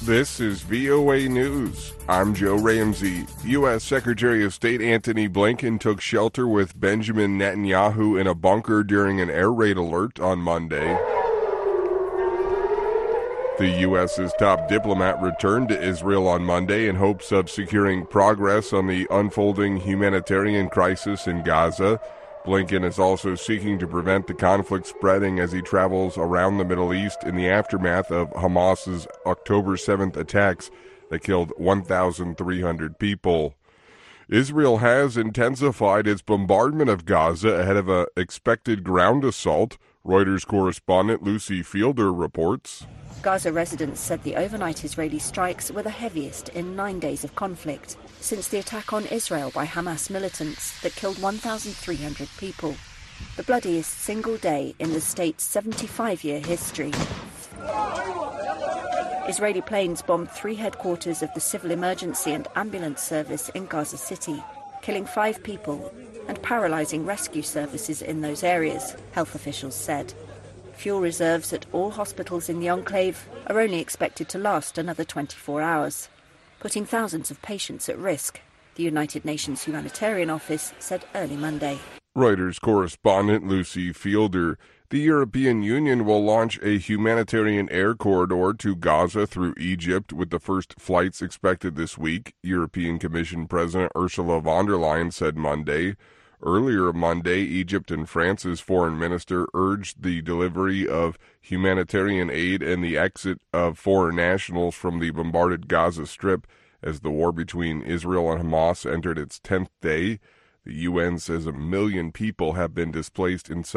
This is VOA News. I'm Joe Ramsey. U.S. Secretary of State Antony Blinken took shelter with Benjamin Netanyahu in a bunker during an air raid alert on Monday. The U.S.'s top diplomat returned to Israel on Monday in hopes of securing progress on the unfolding humanitarian crisis in Gaza. Blinken is also seeking to prevent the conflict spreading as he travels around the Middle East in the aftermath of Hamas's October 7th attacks that killed 1,300 people. Israel has intensified its bombardment of Gaza ahead of an expected ground assault. Reuters correspondent Lucy Fielder reports. Gaza residents said the overnight Israeli strikes were the heaviest in 9 days of conflict since the attack on Israel by Hamas militants that killed 1,300 people. The bloodiest single day in the state's 75-year history. Israeli planes bombed 3 headquarters of the Civil Emergency and Ambulance Service in Gaza City, killing 5 people and paralyzing rescue services in those areas, health officials said. Fuel reserves at all hospitals in the enclave are only expected to last another 24 hours, putting thousands of patients at risk, the United Nations Humanitarian Office said early Monday. Reuters correspondent Lucy Fielder. The European Union will launch a humanitarian air corridor to Gaza through Egypt, with the first flights expected this week, European Commission President Ursula von der Leyen said Monday. Earlier Monday, Egypt and France's foreign minister urged the delivery of humanitarian aid and the exit of foreign nationals from the bombarded Gaza Strip as the war between Israel and Hamas entered its 10th day. The UN says 1 million people have been displaced inside